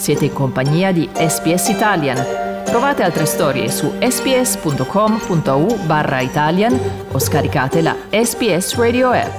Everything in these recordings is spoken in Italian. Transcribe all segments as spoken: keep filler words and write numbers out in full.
Siete in compagnia di S B S Italian. Trovate altre storie su sbs.com.au barra Italian o scaricate la S B S Radio app.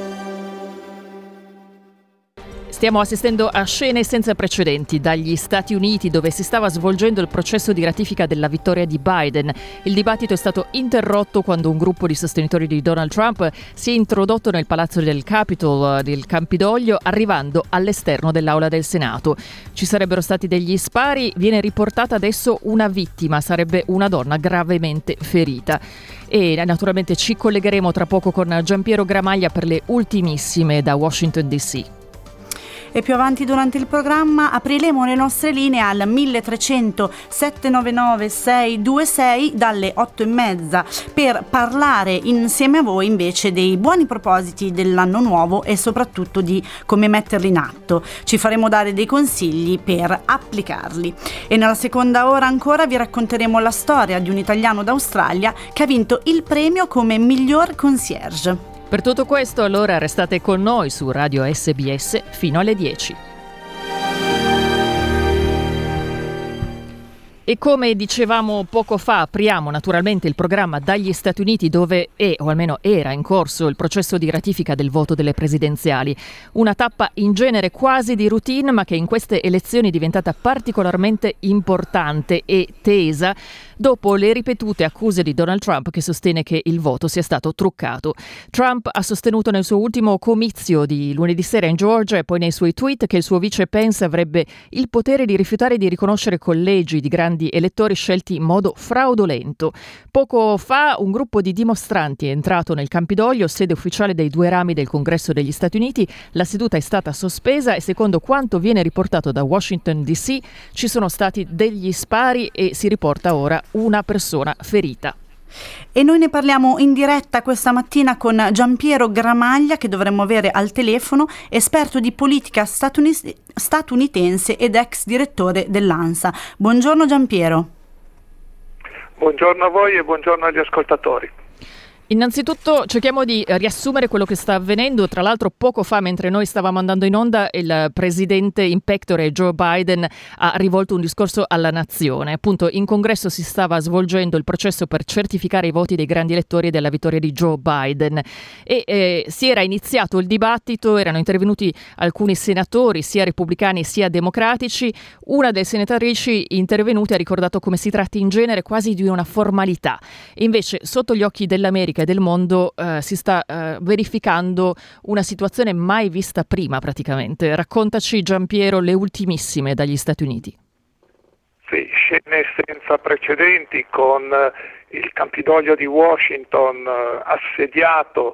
Stiamo assistendo a scene senza precedenti dagli Stati Uniti, dove si stava svolgendo il processo di ratifica della vittoria di Biden. Il dibattito è stato interrotto quando un gruppo di sostenitori di Donald Trump si è introdotto nel palazzo del Capitol del Campidoglio, arrivando all'esterno dell'aula del Senato. Ci sarebbero stati degli spari, viene riportata adesso una vittima, sarebbe una donna gravemente ferita. E naturalmente ci collegheremo tra poco con Giampiero Gramaglia per le ultimissime da Washington D C. E più avanti durante il programma apriremo le nostre linee al uno tre zero zero sette nove nove sei due sei dalle otto e mezza per parlare insieme a voi invece dei buoni propositi dell'anno nuovo e soprattutto di come metterli in atto. Ci faremo dare dei consigli per applicarli. E nella seconda ora ancora vi racconteremo la storia di un italiano d'Australia che ha vinto il premio come miglior concierge. Per tutto questo, allora, restate con noi su Radio S B S fino alle dieci. E come dicevamo poco fa, apriamo naturalmente il programma dagli Stati Uniti, dove è, o almeno era in corso, il processo di ratifica del voto delle presidenziali. Una tappa in genere quasi di routine, ma che in queste elezioni è diventata particolarmente importante e tesa dopo le ripetute accuse di Donald Trump, che sostiene che il voto sia stato truccato. Trump ha sostenuto nel suo ultimo comizio di lunedì sera in Georgia e poi nei suoi tweet che il suo vice Pence avrebbe il potere di rifiutare di riconoscere collegi di grandi elettori scelti in modo fraudolento. Poco fa un gruppo di dimostranti è entrato nel Campidoglio, sede ufficiale dei due rami del Congresso degli Stati Uniti. La seduta è stata sospesa e secondo quanto viene riportato da Washington D C ci sono stati degli spari e si riporta ora una persona ferita. E noi ne parliamo in diretta questa mattina con Giampiero Gramaglia, che dovremmo avere al telefono, esperto di politica statunitense statunitense ed ex direttore dell'ANSA. Buongiorno Giampiero. Buongiorno a voi e buongiorno agli ascoltatori. Innanzitutto cerchiamo di riassumere quello che sta avvenendo. Tra l'altro poco fa, mentre noi stavamo andando in onda, il presidente in pectore Joe Biden ha rivolto un discorso alla nazione. Appunto, in congresso si stava svolgendo il processo per certificare i voti dei grandi elettori della vittoria di Joe Biden e eh, si era iniziato il dibattito, erano intervenuti alcuni senatori, sia repubblicani sia democratici. Una delle senatrici intervenute ha ricordato come si tratti in genere quasi di una formalità. Invece, sotto gli occhi dell'America e del mondo eh, si sta eh, verificando una situazione mai vista prima praticamente. Raccontaci Giampiero le ultimissime dagli Stati Uniti. Sì, scene senza precedenti con eh, il Campidoglio di Washington eh, assediato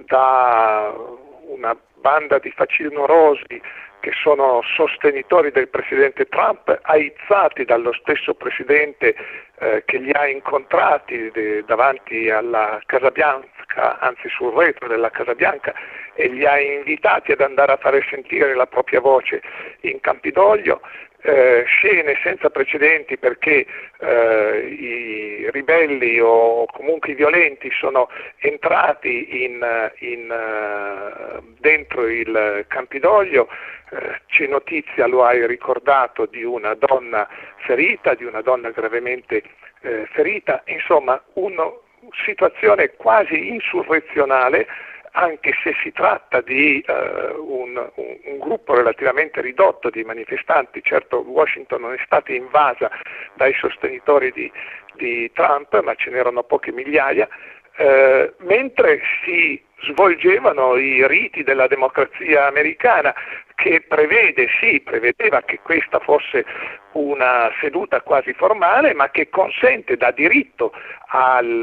da una banda di facinorosi che sono sostenitori del presidente Trump, aizzati dallo stesso presidente eh, che li ha incontrati de- davanti alla Casa Bianca, anzi sul retro della Casa Bianca, e li ha invitati ad andare a fare sentire la propria voce in Campidoglio. Eh, scene senza precedenti perché eh, i ribelli o comunque i violenti sono entrati in, in, uh, dentro il Campidoglio. Eh, c'è notizia, lo hai ricordato, di una donna ferita, di una donna gravemente eh, ferita, insomma una situazione quasi insurrezionale, anche se si tratta di uh, un, un, un gruppo relativamente ridotto di manifestanti. Certo, Washington non è stata invasa dai sostenitori di, di Trump, ma ce n'erano poche migliaia, uh, mentre si svolgevano i riti della democrazia americana, che prevede, sì, prevedeva che questa fosse una seduta quasi formale, ma che consente, dà diritto al,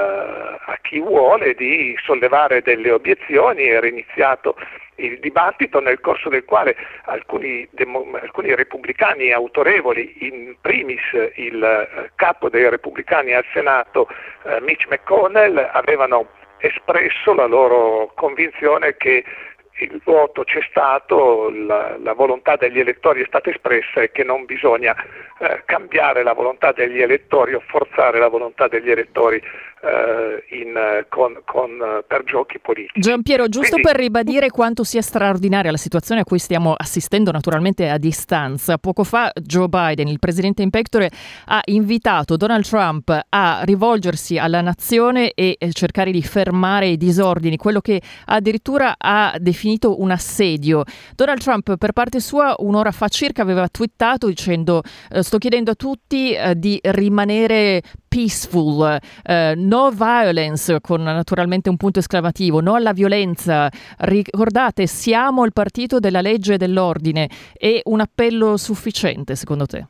a chi vuole di sollevare delle obiezioni. Era iniziato il dibattito nel corso del quale alcuni, demo, alcuni repubblicani autorevoli, in primis il eh, capo dei repubblicani al Senato, eh, Mitch McConnell, avevano espresso la loro convinzione che il voto c'è stato, la, la volontà degli elettori è stata espressa e che non bisogna eh, cambiare la volontà degli elettori o forzare la volontà degli elettori eh, in, con, con, per giochi politici. Giampiero, giusto Quindi, per ribadire quanto sia straordinaria la situazione a cui stiamo assistendo naturalmente a distanza, poco fa Joe Biden, il presidente in pectore, ha invitato Donald Trump a rivolgersi alla nazione e cercare di fermare i disordini, quello che addirittura ha definito un assedio. Donald Trump per parte sua un'ora fa circa aveva twittato dicendo eh, sto chiedendo a tutti eh, di rimanere peaceful, eh, no violence, con naturalmente un punto esclamativo, no alla violenza, ricordate siamo il partito della legge e dell'ordine. È un appello sufficiente secondo te?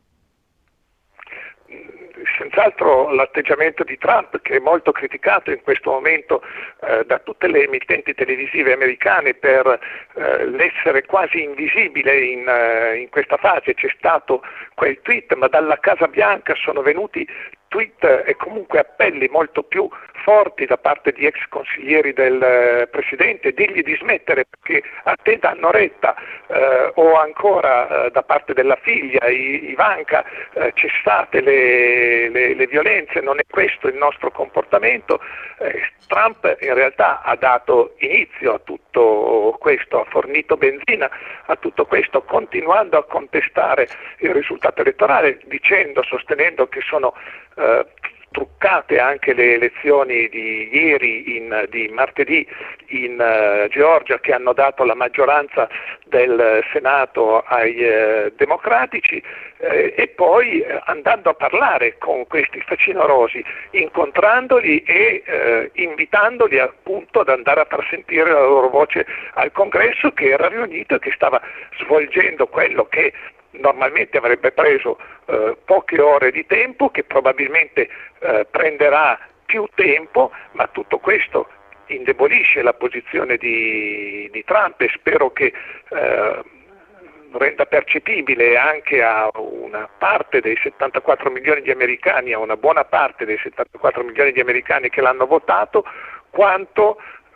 Senz'altro l'atteggiamento di Trump, che è molto criticato in questo momento eh, da tutte le emittenti televisive americane per eh, l'essere quasi invisibile in, eh, in questa fase. C'è stato quel tweet, ma dalla Casa Bianca sono venuti tweet e comunque appelli molto più forti da parte di ex consiglieri del eh, Presidente, digli di smettere perché a te danno retta, eh, o ancora eh, da parte della figlia I- Ivanka, eh, cessate le, le, le violenze, non è questo il nostro comportamento. Eh, Trump in realtà ha dato inizio a tutto questo, ha fornito benzina a tutto questo, continuando a contestare il risultato elettorale, dicendo, sostenendo che sono eh, truccate anche le elezioni di ieri, in, di martedì in uh, Georgia, che hanno dato la maggioranza del Senato ai uh, democratici, eh, e poi eh, andando a parlare con questi facinorosi, incontrandoli e eh, invitandoli appunto ad andare a far sentire la loro voce al Congresso, che era riunito e che stava svolgendo quello che normalmente avrebbe preso eh, poche ore di tempo, che probabilmente eh, prenderà più tempo, ma tutto questo indebolisce la posizione di, di Trump, e spero che eh, renda percepibile anche a una parte dei settantaquattro milioni di americani, a una buona parte dei settantaquattro milioni di americani che l'hanno votato, quanto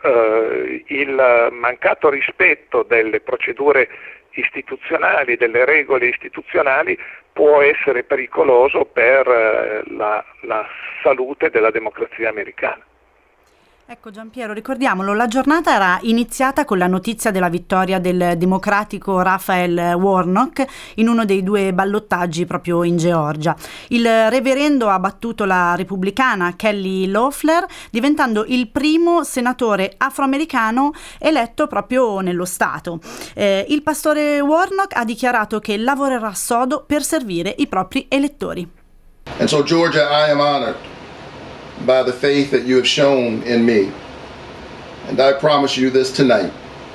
eh, il mancato rispetto delle procedure istituzionali, delle regole istituzionali, può essere pericoloso per eh, la, la salute della democrazia americana. Ecco Giampiero, ricordiamolo, la giornata era iniziata con la notizia della vittoria del democratico Raphael Warnock in uno dei due ballottaggi proprio in Georgia. Il reverendo ha battuto la repubblicana Kelly Loeffler, diventando il primo senatore afroamericano eletto proprio nello Stato. Eh, il pastore Warnock ha dichiarato che lavorerà sodo per servire i propri elettori. And so Georgia, I am honored by the faith that you have shown in me. And I promise you this tonight.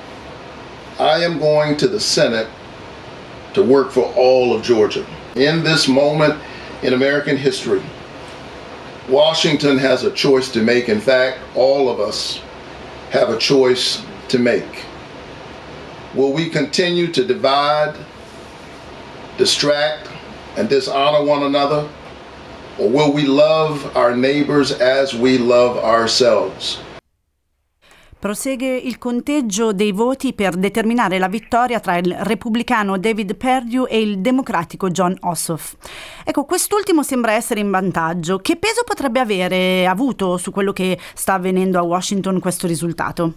I am going to the Senate to work for all of Georgia. In this moment in American history, Washington has a choice to make. In fact, all of us have a choice to make. Will we continue to divide, distract, and dishonor one another? Or will we love our neighbors as we love ourselves? Prosegue il conteggio dei voti per determinare la vittoria tra il repubblicano David Perdue e il democratico Jon Ossoff. Ecco, quest'ultimo sembra essere in vantaggio. Che peso potrebbe avere avuto su quello che sta avvenendo a Washington questo risultato?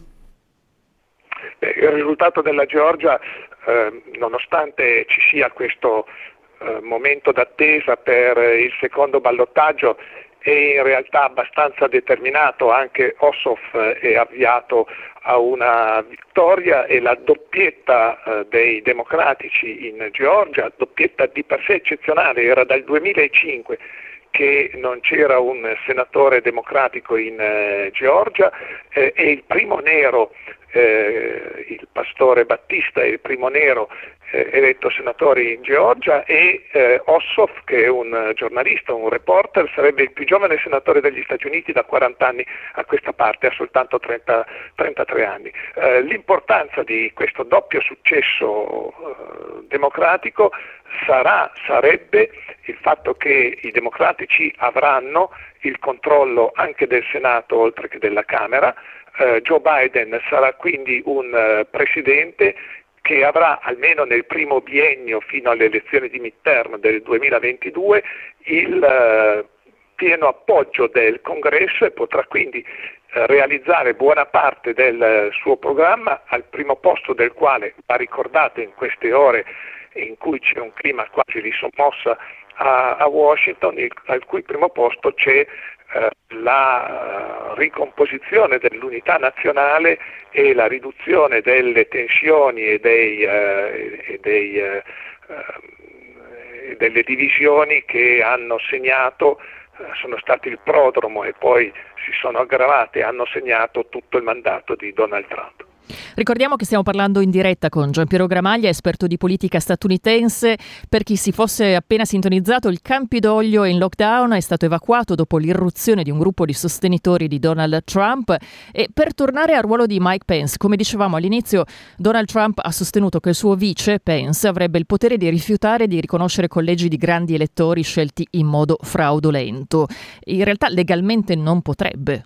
Il risultato della Georgia, eh, nonostante ci sia questo eh, momento d'attesa per il secondo ballottaggio, è in realtà abbastanza determinato. Anche Ossoff è avviato a una vittoria, e la doppietta eh, dei democratici in Georgia, doppietta di per sé eccezionale, era dal duemilacinque che non c'era un senatore democratico in eh, Georgia, eh, è il primo nero, eh, il pastore Battista è il primo nero eh, eletto senatore in Georgia, e eh, Ossoff, che è un giornalista, un reporter, sarebbe il più giovane senatore degli Stati Uniti da quaranta anni a questa parte, ha soltanto trenta, trentatré anni. Eh, l'importanza di questo doppio successo eh, democratico sarà, sarebbe il fatto che i democratici avranno il controllo anche del Senato oltre che della Camera, eh, Joe Biden sarà quindi un eh, presidente che avrà almeno nel primo biennio fino alle elezioni di midterm del duemilaventidue il eh, pieno appoggio del Congresso e potrà quindi eh, realizzare buona parte del eh, suo programma, al primo posto del quale, va ricordato in queste ore in cui c'è un clima quasi di sommossa a, a Washington, il, al cui primo posto c'è eh, la uh, ricomposizione dell'unità nazionale e la riduzione delle tensioni e, dei, uh, e dei, uh, uh, delle divisioni che hanno segnato, uh, sono stati il prodromo e poi si sono aggravate e hanno segnato tutto il mandato di Donald Trump. Ricordiamo che stiamo parlando in diretta con Giampiero Gramaglia, esperto di politica statunitense. Per chi si fosse appena sintonizzato, il Campidoglio è in lockdown, è stato evacuato dopo l'irruzione di un gruppo di sostenitori di Donald Trump. E per tornare al ruolo di Mike Pence, come dicevamo all'inizio, Donald Trump ha sostenuto che il suo vice, Pence, avrebbe il potere di rifiutare di riconoscere collegi di grandi elettori scelti in modo fraudolento. In realtà legalmente non potrebbe.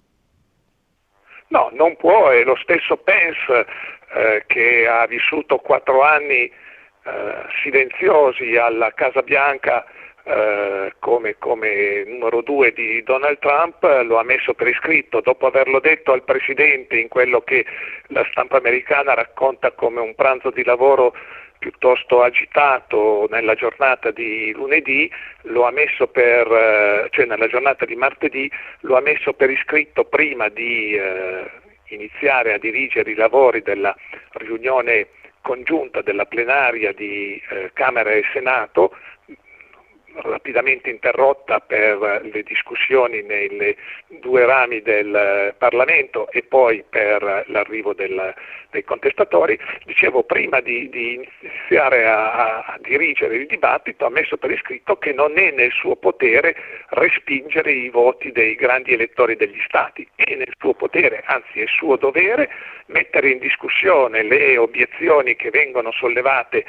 No, non può, è lo stesso Pence eh, che ha vissuto quattro anni eh, silenziosi alla Casa Bianca eh, come, come numero due di Donald Trump, lo ha messo per iscritto dopo averlo detto al Presidente in quello che la stampa americana racconta come un pranzo di lavoro piuttosto agitato nella giornata di lunedì, lo ha messo per, cioè nella giornata di martedì, lo ha messo per iscritto prima di eh, iniziare a dirigere i lavori della riunione congiunta della plenaria di eh, Camera e Senato, rapidamente interrotta per le discussioni nei due rami del Parlamento e poi per l'arrivo del, dei contestatori. Dicevo, prima di, di iniziare a, a dirigere il dibattito ha messo per iscritto che non è nel suo potere respingere i voti dei grandi elettori degli stati, è nel suo potere, anzi è suo dovere, mettere in discussione le obiezioni che vengono sollevate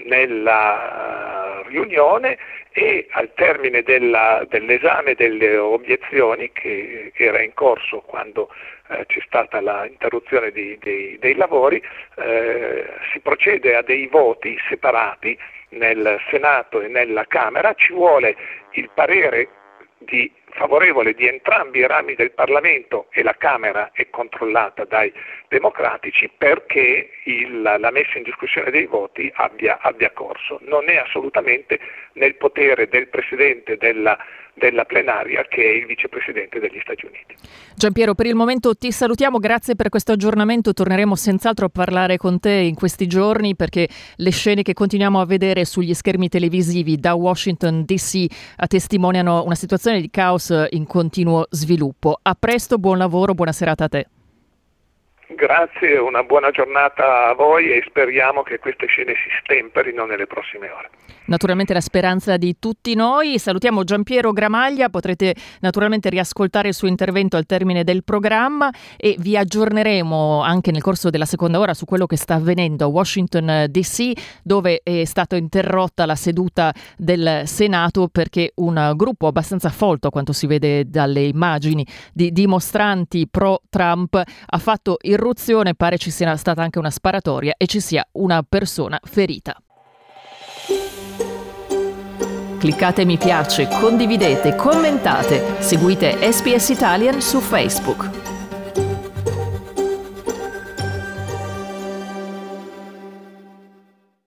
nella uh, riunione e al termine della, dell'esame delle obiezioni che era in corso quando eh, c'è stata l'interruzione di, dei, dei lavori, eh, si procede a dei voti separati nel Senato e nella Camera, ci vuole il parere di favorevole di entrambi i rami del Parlamento e la Camera è controllata dai democratici perché il, la messa in discussione dei voti abbia, abbia corso. Non è assolutamente nel potere del Presidente della, della plenaria, che è il Vicepresidente degli Stati Uniti. Giampiero, per il momento ti salutiamo, grazie per questo aggiornamento, torneremo senz'altro a parlare con te in questi giorni perché le scene che continuiamo a vedere sugli schermi televisivi da Washington D C testimoniano una situazione di caos in continuo sviluppo. A presto, buon lavoro, buona serata a te. Grazie, una buona giornata a voi e speriamo che queste scene si stemperino nelle prossime ore. Naturalmente la speranza di tutti noi. Salutiamo Giampiero Gramaglia, potrete naturalmente riascoltare il suo intervento al termine del programma e vi aggiorneremo anche nel corso della seconda ora su quello che sta avvenendo a Washington D C, dove è stata interrotta la seduta del Senato perché un gruppo abbastanza folto, a quanto si vede dalle immagini, di dimostranti pro-Trump ha fatto irruzione, pare ci sia stata anche una sparatoria e ci sia una persona ferita. Cliccate mi piace, condividete, commentate, seguite S B S Italian su Facebook.